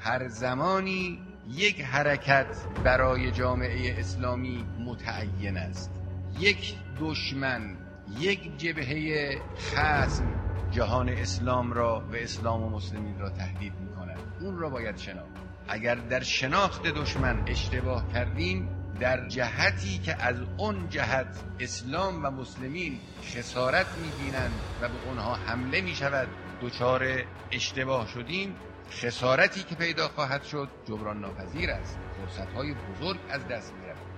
هر زمانی یک حرکت برای جامعه اسلامی متعین است. یک دشمن، یک جبهه خصم جهان اسلام را و اسلام و مسلمین را تهدید می‌کند. اون را باید شناخت. اگر در شناخت دشمن اشتباه کردیم، در جهتی که از اون جهت اسلام و مسلمین خسارت می‌بینند و به اونها حمله می‌شود دچار اشتباه شدیم، خسارتی که پیدا خواهد شد جبران ناپذیر است. فرصت‌های بزرگ از دست می‌رود.